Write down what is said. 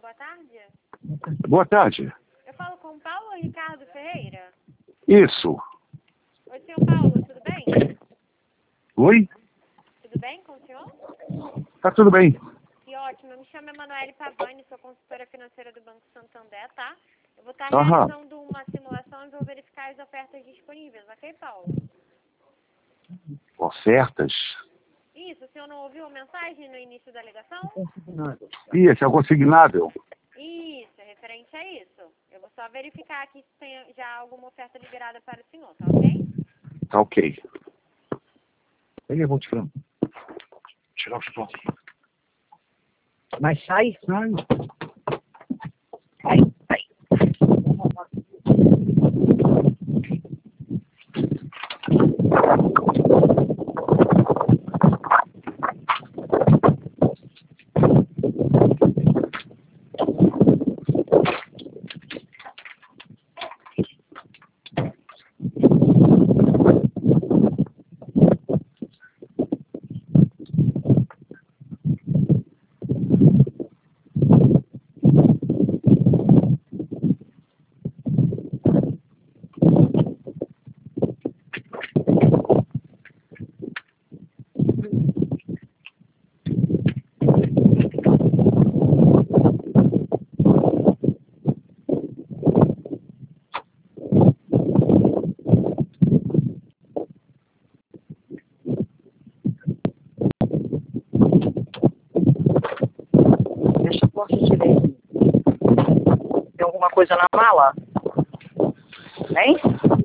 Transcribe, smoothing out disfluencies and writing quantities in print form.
boa tarde. Boa tarde. Eu falo com o Paulo Ricardo Ferreira. Isso. Oi, senhor Paulo, tudo bem? Oi? Tudo bem com o senhor? Tá tudo bem. Que ótimo. Eu me chamo Emanuele Pavani, sou consultora financeira do Banco Santander, tá? Eu vou estar Aham. realizando uma simulação e vou verificar as ofertas disponíveis, ok, Paulo? Ofertas? Isso, o senhor não ouviu a mensagem no início da ligação? Isso, é o consignável. Isso, é referente a isso. Eu vou só verificar aqui se tem já alguma oferta liberada para o senhor, tá ok? Tá ok. Eu vou tirar os pontos. Mas sai. Sai. Sai, sai. Deixa a porta direita. Tem alguma coisa na mala? Hein?